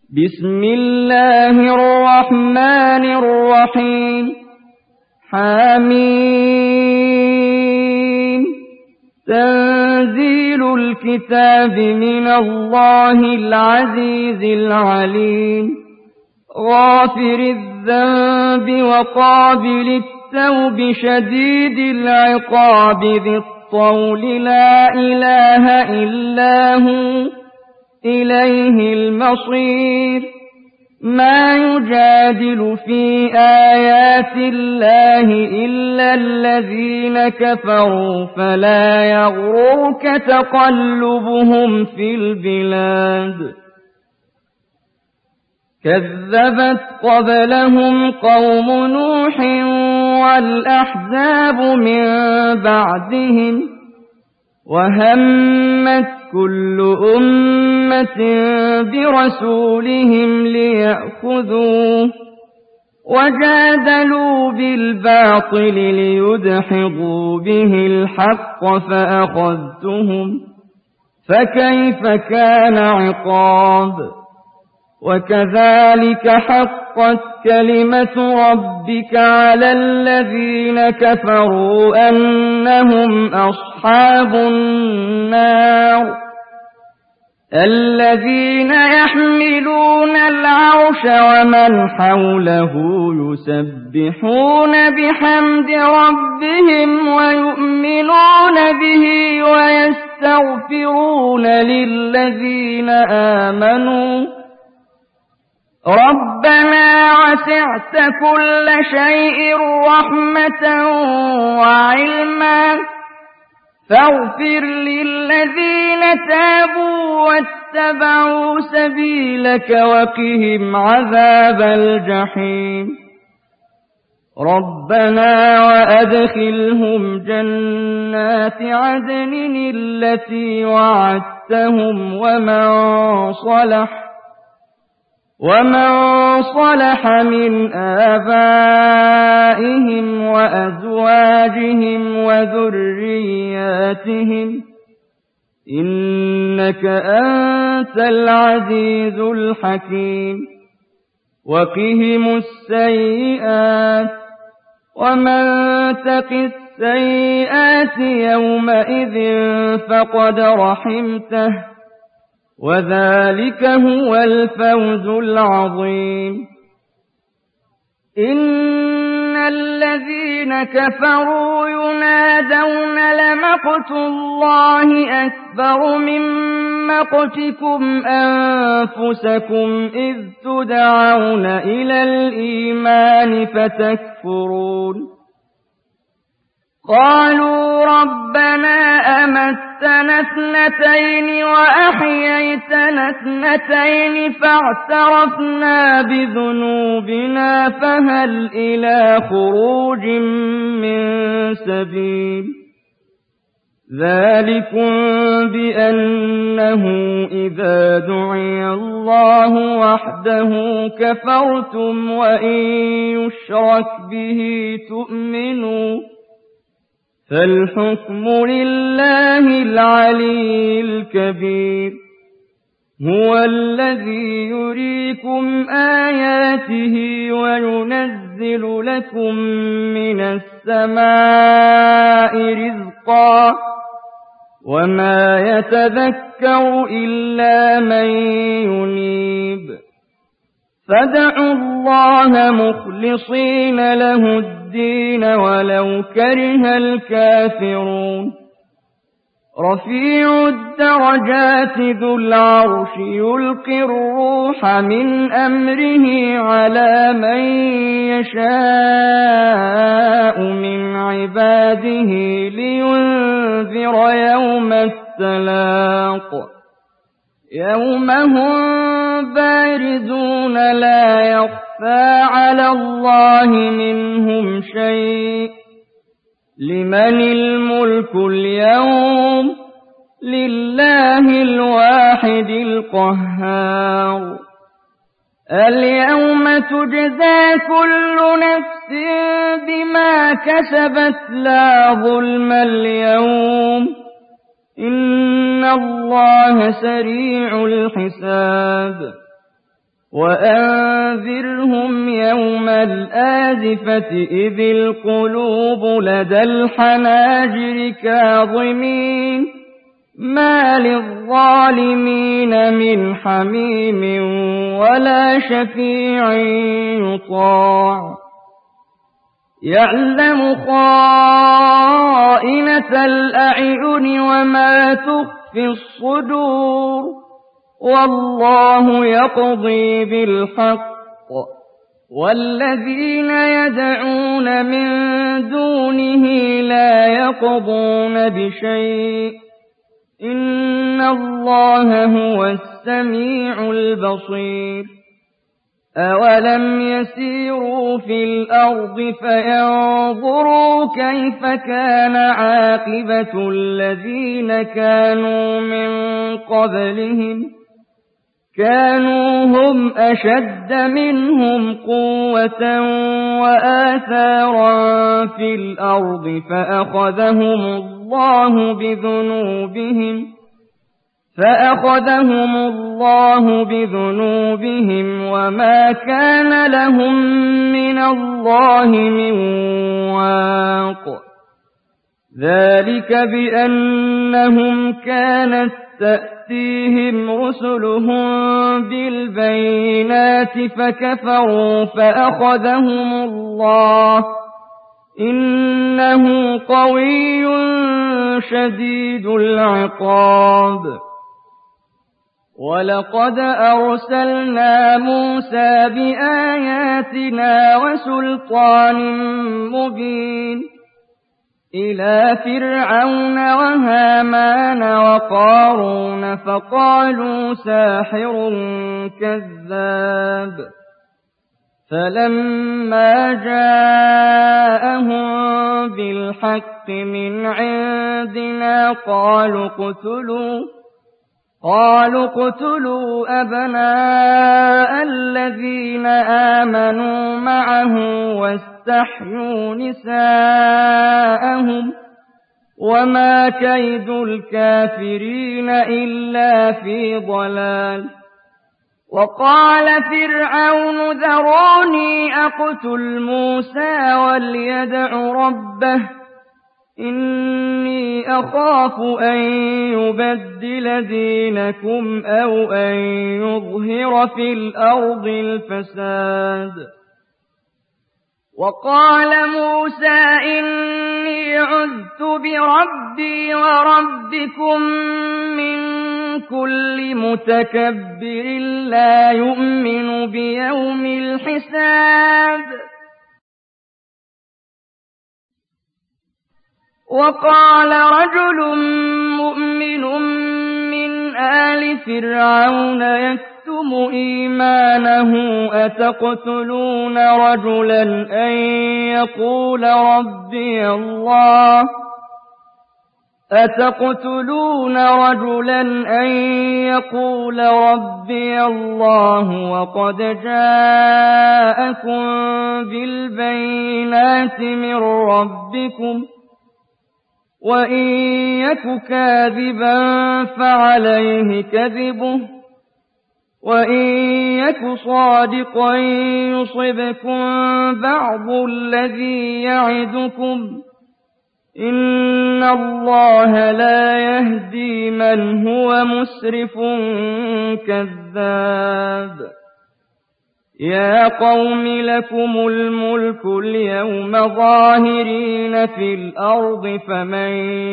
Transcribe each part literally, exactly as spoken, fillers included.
بسم الله الرحمن الرحيم حميم تنزيل الكتاب من الله العزيز العليم غافر الذنب وقابل التوب شديد العقاب ذي الطول لا إله إلا هو إليه المصير ما يجادل في آيات الله إلا الذين كفروا فلا يغررك تقلبهم في البلاد كذبت قبلهم قوم نوح والأحزاب من بعدهم وهمت كل أمة برسولهم ليأخذوه وجادلوا بالباطل ليدحضوا به الحق فأخذتهم فكيف كان عقاب وكذلك حقت كلمة ربك على الذين كفروا أنهم أصحاب النار الذين يحملون العرش ومن حوله يسبحون بحمد ربهم ويؤمنون به ويستغفرون للذين آمنوا ربنا وسعت كل شيء رحمة وعلما فاغفر للذين تابوا واتبعوا سبيلك وقهم عذاب الجحيم ربنا وأدخلهم جنات عدن التي وعدتهم ومن صلح ومن صلح من آبائهم وأزواجهم وذرياتهم إنك أنت العزيز الحكيم وقهم السيئات ومن تق السيئات يومئذ فقد رحمته وذلك هو الفوز العظيم إن الذين كفروا ينادون لمقت الله أكبر من مقتكم أنفسكم إذ تدعون إلى الإيمان فتكفرون قالوا ربنا أمتنا اثنتين وأحييتنا اثنتين فاعترفنا بذنوبنا فهل إلى خروج من سبيل ذلكم بأنه إذا دعي الله وحده كفرتم وإن يشرك به تؤمنوا فالحكم لله العلي الكبير هو الذي يريكم آياته وينزل لكم من السماء رزقا وما يتذكر إلا من ينيب فادعوا الله مخلصين له الدين ولو كره الكافرون رفيع الدرجات ذو العرش يلقي الروح من أمره على من يشاء من عباده لينذر يوم التلاق يوم هم بارزون لا يخفى على الله منهم شيء لمن الملك اليوم لله الواحد القهار اليوم تجزى كل نفس بما كسبت لا ظلم اليوم إن الله سريع الحساب وأنذرهم يوم الآزفة إذ القلوب لدى الحناجر كاظمين ما للظالمين من حميم ولا شفيع يطاع يعلم خائنة الأعين وما تخفي الصدور والله يقضي بالحق والذين يدعون من دونه لا يقضون بشيء إن الله هو السميع البصير أولم يسيروا في الأرض فينظروا كيف كان عاقبة الذين كانوا من قبلهم كانوا هم أشد منهم قوة وآثارا في الأرض فأخذهم الله بذنوبهم فأخذهم الله بذنوبهم وما كان لهم من الله من واق ذلك بأنهم كانت تأتيهم رسلهم بالبينات فكفروا فأخذهم الله إنه قوي شديد العقاب ولقد أرسلنا موسى بآياتنا وسلطان مبين إلى فرعون وهامان وقارون فقالوا ساحر كذاب فلما جاءهم بالحق من عندنا قالوا اقتلوا قالوا اقتلوا أبناء الذين آمنوا معه واستحيوا نساءهم وما كيد الكافرين إلا في ضلال وقال فرعون ذروني أقتل موسى وليدع ربه إني أخاف أن يبدل دينكم أو أن يظهر في الأرض الفساد وقال موسى إني عذت بربي وربكم من كل متكبر لا يؤمن بيوم الحساب وقال رجل مؤمن من آل فرعون يكتم إيمانه أتقتلون رجلا أن يقول ربي الله أتقتلون رجلا أن يقول ربي الله وقد جاءكم بالبينات من ربكم وإن يك كاذبا فعليه كذبه وإن يك صادقا يصبكم بعض الذي يعدكم إن الله لا يهدي من هو مسرف كذاب يا قوم لكم الملك اليوم ظاهرين في الأرض فمن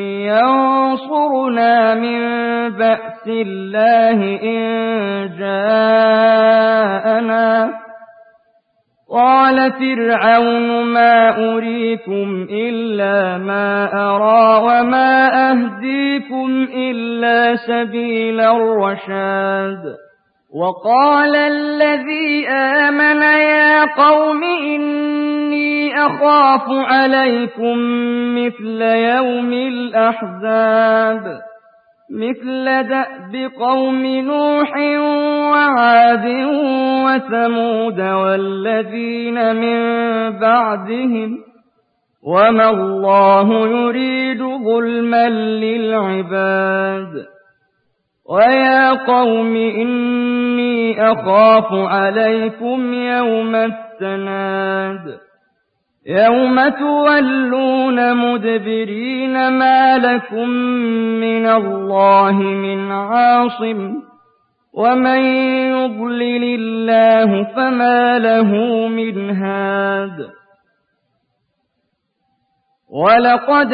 ينصرنا من بأس الله إن جاءنا قال فرعون ما أريكم إلا ما أرى وما أهديكم إلا سبيل الرشاد وقال الذي آمن يا قوم إني أخاف عليكم مثل يوم الأحزاب مثل دأب قوم نوح وعاد وثمود والذين من بعدهم وما الله يريد ظلما للعباد ويا قوم إني أخاف عليكم يوم التناد يوم تولون مدبرين ما لكم من الله من عاصم ومن يضلل الله فما له من هاد ولقد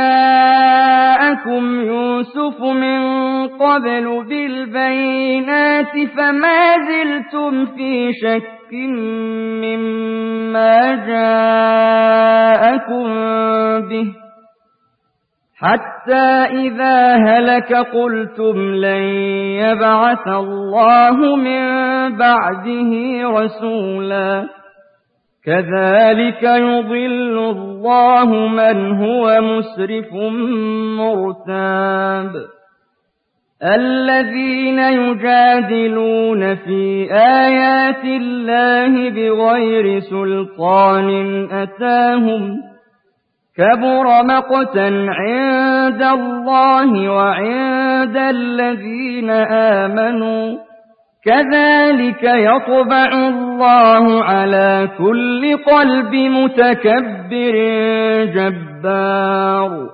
جاءكم يوسف من قبل بالبينات فما زلتم في شك مما جاءكم به حتى إذا هلك قلتم لن يبعث الله من بعده رسولا كذلك يضل الله من هو مسرف مرتاب الذين يجادلون في آيات الله بغير سلطان أتاهم كبر مقتا عند الله وعند الذين آمنوا كذلك يطبع الله على كل قلب متكبر جبار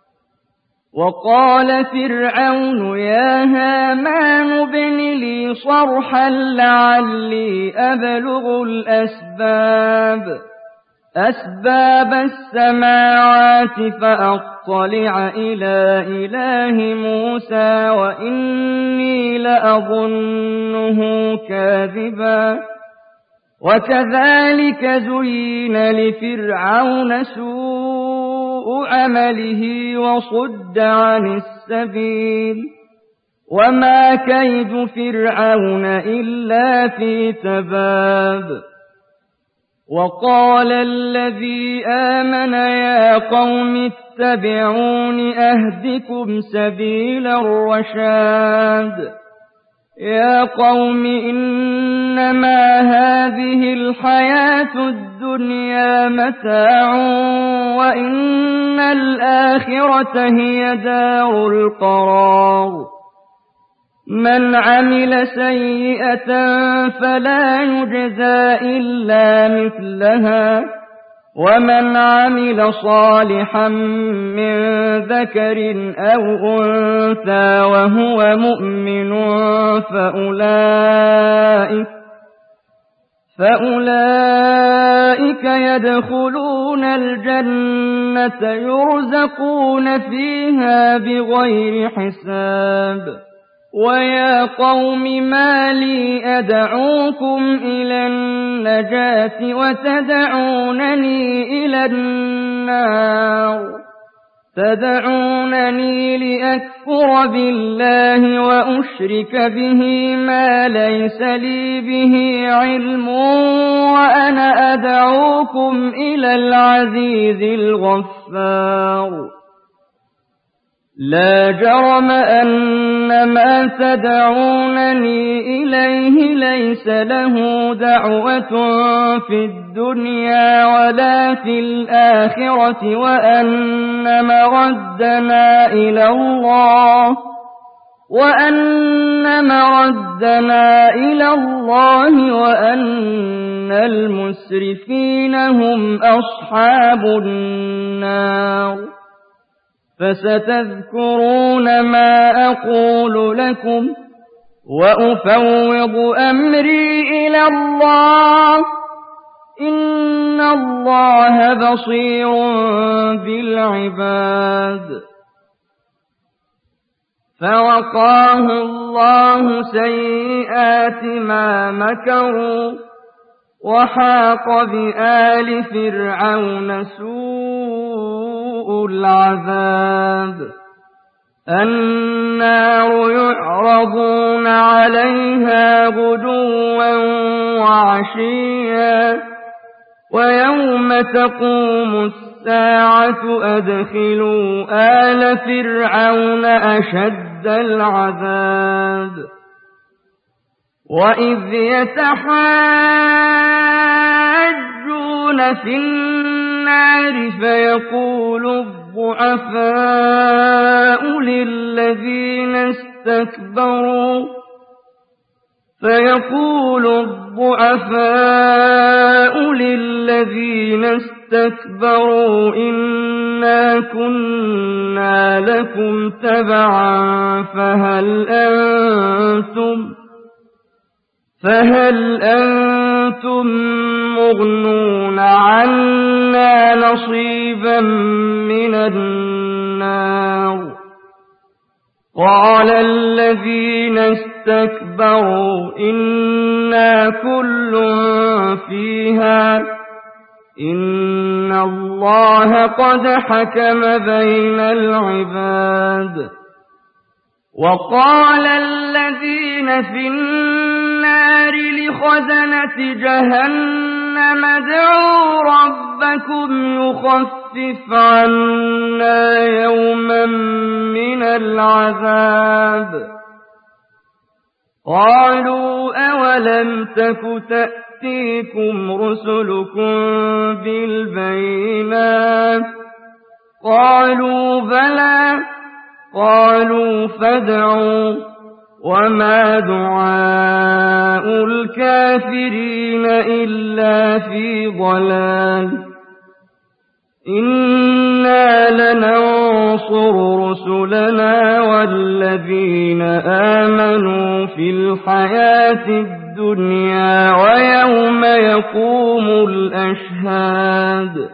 وقال فرعون يا هامان ابن لي صرحا لعلي أبلغ الأسباب أسباب السماوات فأطلع إلى إله موسى وإني لأظنه كاذبا وكذلك زين لفرعون سوء عمله وصد عن السبيل وما كيد فرعون إلا في تباب وقال الذي آمن يا قوم اتبعون أهدكم سبيل الرشاد يا قوم إنما هذه الحياة الدنيا متاع وإن الآخرة هي دار القرار من عمل سيئة فلا يجزى إلا مثلها ومن عمل صالحا من ذكر أو أنثى وهو مؤمن فأولئك فأولئك يدخلون الجنة يرزقون فيها بغير حساب ويا قوم ما لي أدعوكم إلى النجاة وتدعونني إلى النار تدعونني لأكفر بالله وأشرك به ما ليس لي به علم وأنا أدعوكم إلى العزيز الغفار لا جرم أن ما تدعونني إليه ليس له دعوة في الدنيا ولا في الآخرة وأن مردنا إلى الله وأن مردنا إلى الله وأن المسرفين هم أصحاب النار فستذكرون ما أقول لكم وأفوض أمري إلى الله إن الله بصير بالعباد فوقاه الله سيئات ما مكروا وحاق بآل فرعون سوء العذاب النار يعرضون عليها غدوا وعشيا ويوم تقوم الساعة أدخلوا آل فرعون أشد العذاب وإذ يتحاجون في النار فيقول الضعفاء للذين استكبروا اسْتَكْبَرُوا فيقول الضعفاء للذين استكبروا إنا كنا لكم تبعا فهل أنتم فهل أنتم مغنون عنا نصيبا من النار قال الذين استكبروا إنا كل فيها إن الله قد حكم بين العباد وقال الذين في النار لخزنة جهنم ادعوا ربكم يخفف عنا يوما من العذاب قالوا أولم تك تأتيكم رسلكم بالبينات قالوا بلى قالوا فادعوا وما دعاء الكافرين إلا في ضلال إنا لننصر رسلنا والذين آمنوا في الحياة الدنيا ويوم يقوم الأشهاد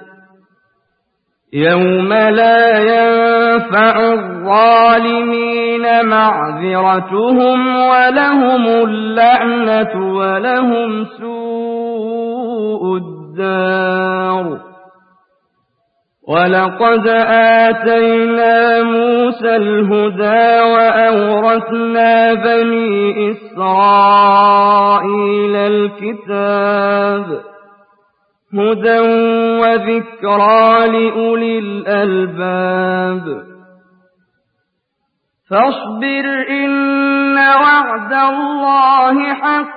يوم لا ينفع الظالمين معذرتهم ولهم اللعنة ولهم سوء الدار ولقد آتينا موسى الهدى وأورثنا بني إسرائيل الكتاب هدى وذكرى لأولي الألباب فاصبر إن وعد الله حق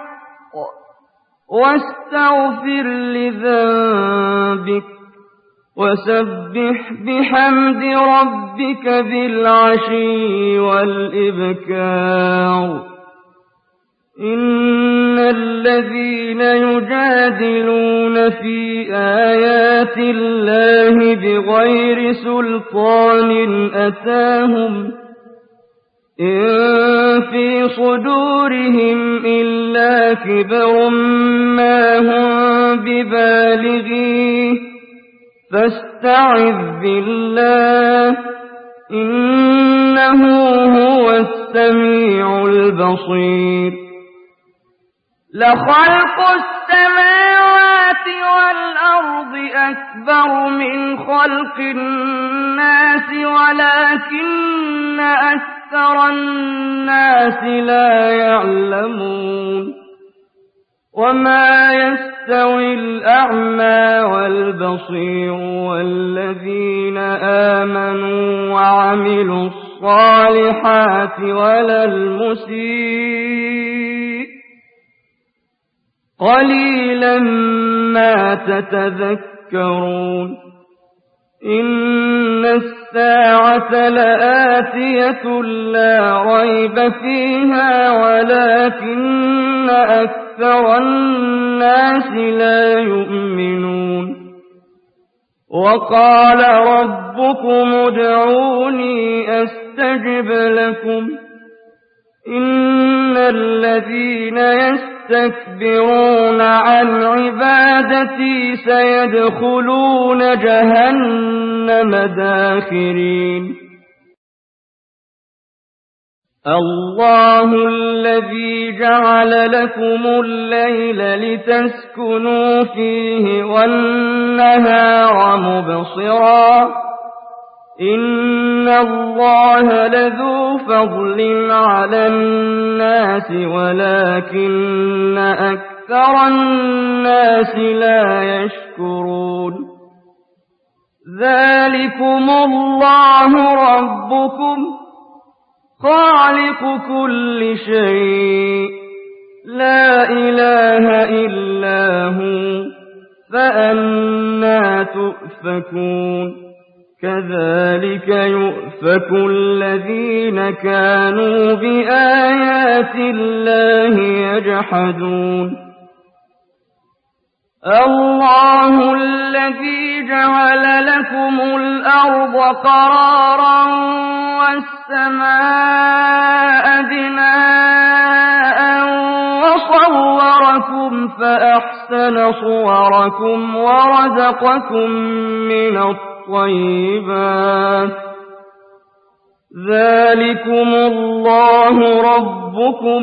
واستغفر لذنبك وسبح بحمد ربك بالعشي والإبكار إن الذين يجادلون في آيات الله بغير سلطان أتاهم إن في صدورهم إلا كبر ما هم ببالغيه فاستعذ بالله إنه هو السميع البصير لخلق السماوات والأرض أكبر من خلق الناس ولكن أكثر الناس لا يعلمون وما يستوي الأعمى والبصير والذين آمنوا وعملوا الصالحات ولا المسيء قليلا ما تتذكرون إن الساعة لآتية لا ريب فيها ولكن أكثر الناس لا يؤمنون وقال ربكم ادعوني أستجب لكم إن الذين يستكبرون عن عبادتي سيدخلون جهنم داخرين الله الذي جعل لكم الليل لتسكنوا فيه والنهار مبصرا إن الله لذو فضل على الناس ولكن أكثر الناس لا يشكرون ذلكم الله ربكم خالق كل شيء لا إله إلا هو فأنى تؤفكون كذلك يؤفك الذين كانوا بآيات الله يجحدون الله الذي جعل لكم الأرض قرارا والسماء بناء وصوركم فأحسن صوركم ورزقكم من الطيبات ذلكم الله ربكم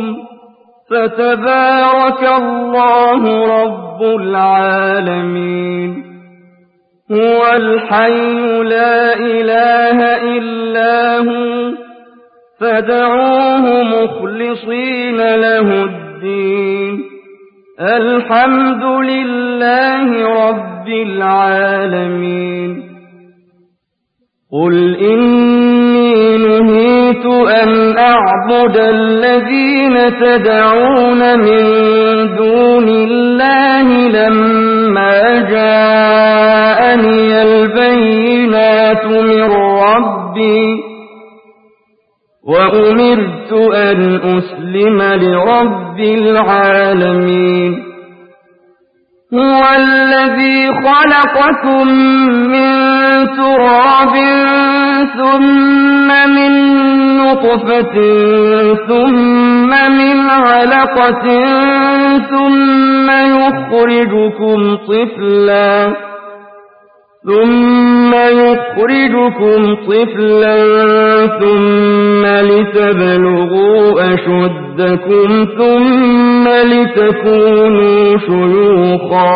فتبارك الله رب العالمين هو الحي لا إله إلا هو فادعوه مخلصين له الدين الحمد لله رب العالمين قل إني نهيت أن أعبد الذين تدعون من دون الله لما جاءني البينات من ربي وأمرت أن أسلم لرب العالمين هو الذي خلقكم من تراب ثم من نطفة ثم من علقة ثم يخرجكم طفلا ثم يخرجكم طفلا ثم لتبلغوا أشدكم ثم لتكونوا شيوخا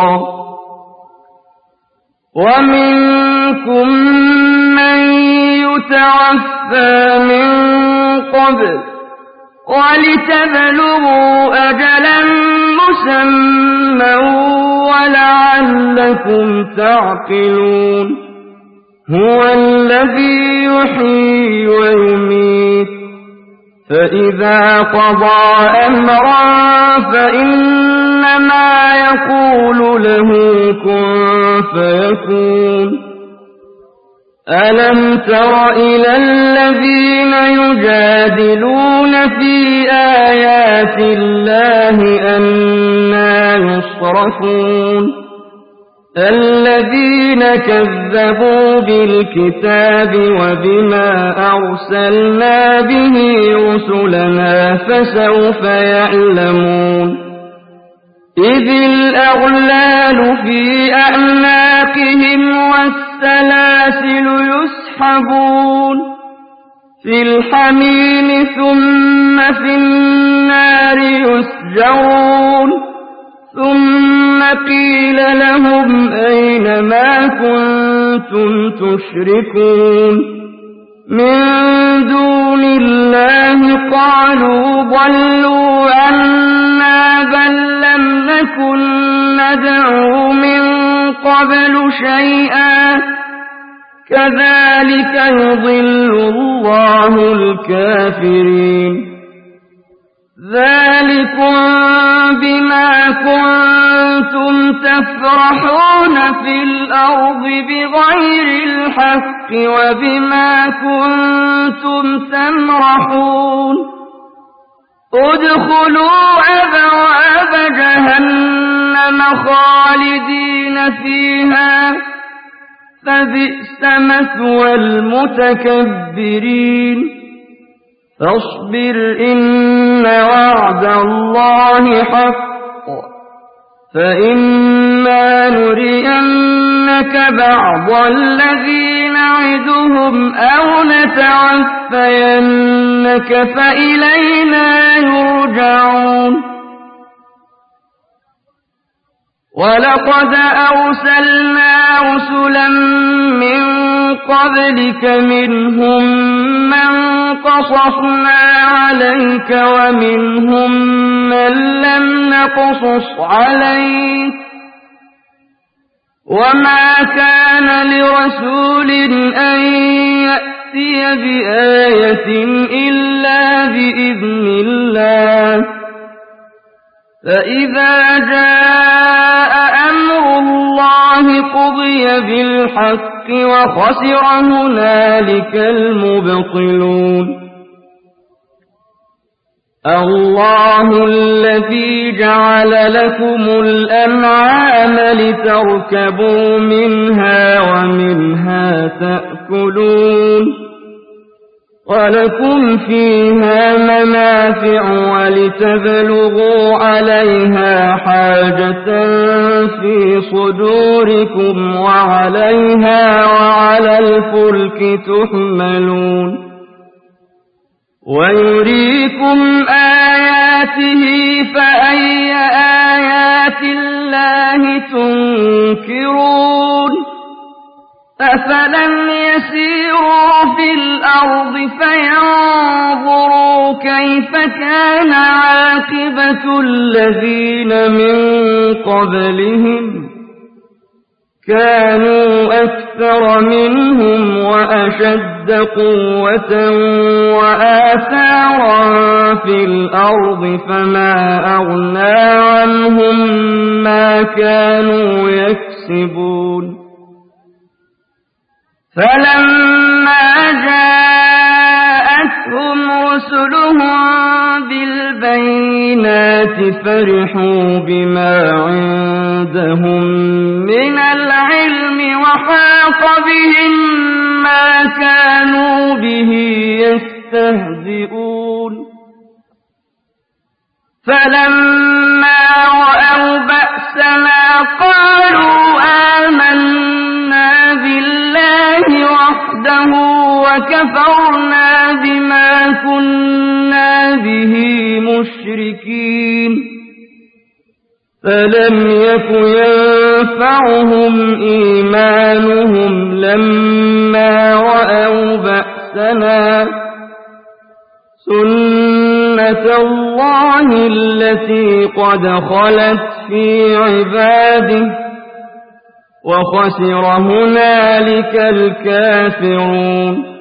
ومنكم من يتوفى من قبل ولتبلغوا أجلا مسمى ولعلكم تعقلون هو الذي يحيي ويميت فإذا قضى أمرا فإنما يقول له كن فيكون ألم تر إلى الذين يجادلون في آيات الله أنى يصرفون الذين كذبوا بالكتاب وبما أرسلنا به رسلنا فسوف يعلمون إذ الأغلال في أعناقهم والسلاسل يسحبون في الحميم ثم في النار يسجرون ثم قيل لهم أين ما كنتم تشركون من دون الله قالوا ضلوا عنا بل لم نكن ندعو من قبل شيئا كذلك يضل الله الكافرين ذلكم بما كنتم تفرحون في الأرض بغير الحق وبما كنتم تمرحون ادخلوا أبواب جهنم خالدين فيها فبئس مثوى المتكبرين فاصبر إن وعد الله حق فإما نرينك بعض الذي نعدهم أو نتعفينك فإلينا يرجعون ولقد أرسلنا رسلا من قبلك منهم من قصصنا عليك ومنهم من لم نقصص عليك وما كان لرسول أن يأتي بآية إلا بإذن الله فإذا جاء أمر الله الله قضي بالحق وخسر هنالك المبطلون الله الذي جعل لكم الأنعام لتركبوا منها ومنها تأكلون ولكم فيها منافع ولتبلغوا عليها حاجة في صدوركم وعليها وعلى الفلك تحملون ويريكم آياته فأي آيات الله تنكرون أفلم يسيروا في الأرض فينظروا كيف كان عاقبة الذين من قبلهم كانوا أكثر منهم وأشد قوة وآثارا في الأرض فما أغنى عنهم ما كانوا يكسبون فلما جاءتهم رسلهم بالبينات فرحوا بما عندهم من العلم وحاق بهم ما كانوا به يستهزئون فلما رأوا بأسنا قالوا آمنا بالله وحده وكفرنا بما كنا به مشركين فلم يك ينفعهم إيمانهم لما رأوا بأسنا سنة الله التي قد خلت في عباده وخسر هنالك الكافرون